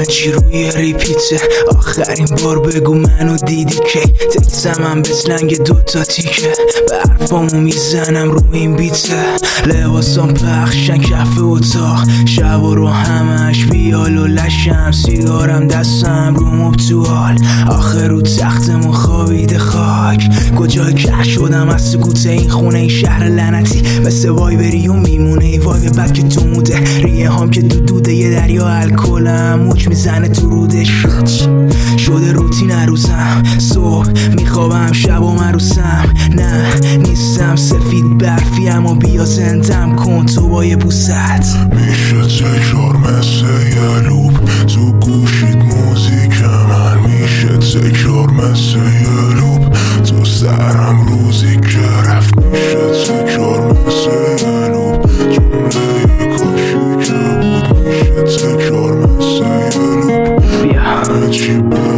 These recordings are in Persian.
همه چی روی ریپیته. آخرین بار بگو منو دیدی که تکسمم به سلنگ دوتا تیکه. برفامو میزنم رو این بیته، لباسام پخشن کف اتاق، شبا رو همش بیال و لشم، سیگارم دستم رو مبتوال، آخر رو تختمو خوابیده خاک. کجای که شدم از سکوت این خونه این شهر لعنتی، مثل وایبری و میمونه ای وایب بد که تو موده، ریه هام که دوده یه دریا الکلم موج میزنه تو رودش. شده روتین روزم، صبح میخوابم شب و مروسم، نه نیستم سفید برفی اما بیا زندم کن تو با یه بوست. میشه تکرار مثل یه لوپ تو گوشید موزیک من، میشه تکرار مثل یه لوپ تو سرم روزی که رفت، میشه تکرار مثل یه لوپ جمله کاشی که بود، میشه تکرار مثل یه لوپ همه چی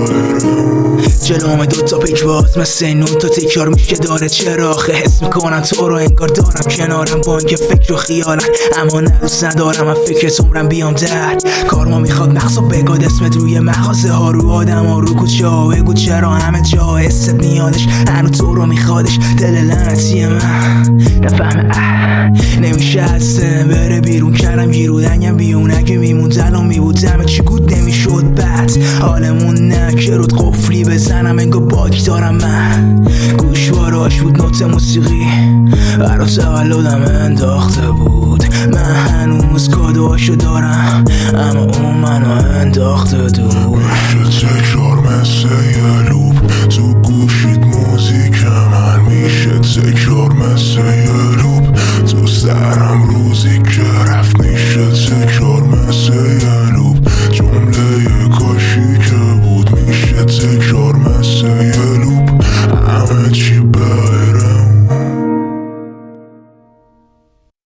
جلوم دوتا پیک باز مثل نون تا تکرار میشه داره چراخه، حس میکنم تو رو انگار دارم کنارم با اینکه فکر و خیالم، اما نه دوست ندارم من فکر عمرم بیام در کارما میخواد مغزو بگاد اسمت روی مغازه ها، رو آدم ها، رو کوچه ها، بگو چرا همه جا حست میادش، هنو تو رو میخوادش دل لعنتی من نفهمه. نمیشه هستم بره بیرون کردم گیرو دنگم بیون، اگه میموند الان میبودم چی گود نمیشد بعد حالمون نه که رود قفلی بزنم انگار باک دارم من. گوشواراش بود نوت موسیقی برا تولدم انداخته بود، من هنوز کادوهاشو دارم اما اون منو انداخته دور. میشه تکرار مثل یه لوپ تو گوشید موزیک من، میشه تکرار مثل یه لوپ تو سرم روزی که رفت، میشه تکرار